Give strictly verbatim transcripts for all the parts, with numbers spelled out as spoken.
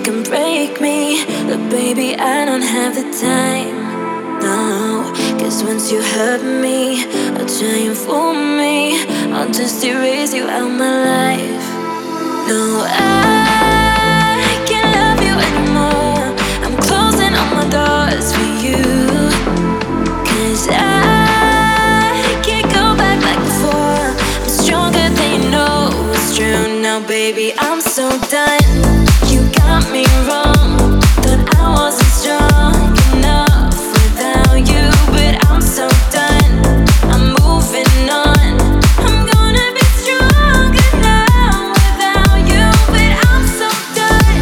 can break me, but baby, I don't have the time. No, cause once you hurt me, I'll try and fool me, I'll just erase you out my life. No, I can't love you anymore. I'm closing all my doors for you, cause I can't go back like before. I'm stronger than you know it's true. Now baby, I'm so done. You got me wrong, thought I wasn't strong enough without you, but I'm so done. I'm moving on. I'm gonna be stronger now without you, but I'm so done.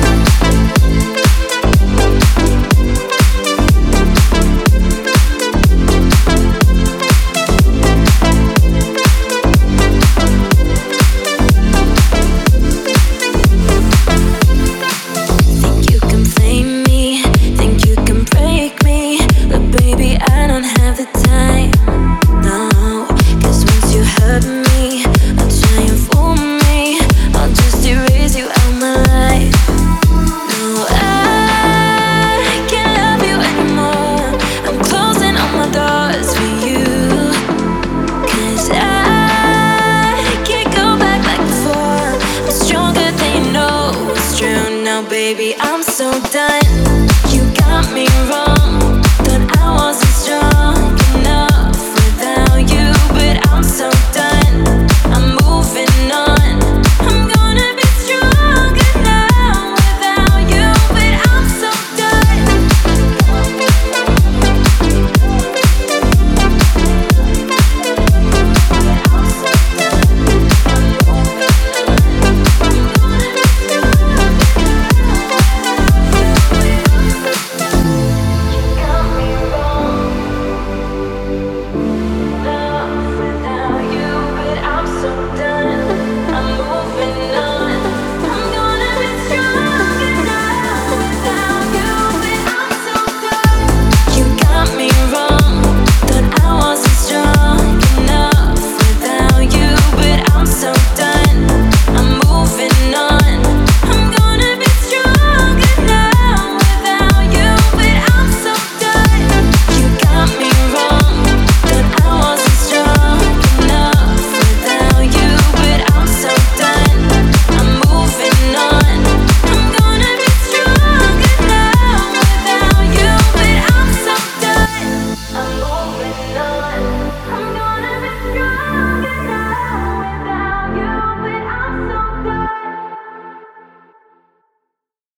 Think you can play me, think you can break me, but baby, I don't have the time. No, cause once you hurt me, I'll try and fool me, I'll just erase you out my life. No, I can't love you anymore. I'm closing all my doors for you, cause I can't go back like before. I'm stronger than you know it's true. Now baby, I'm so done.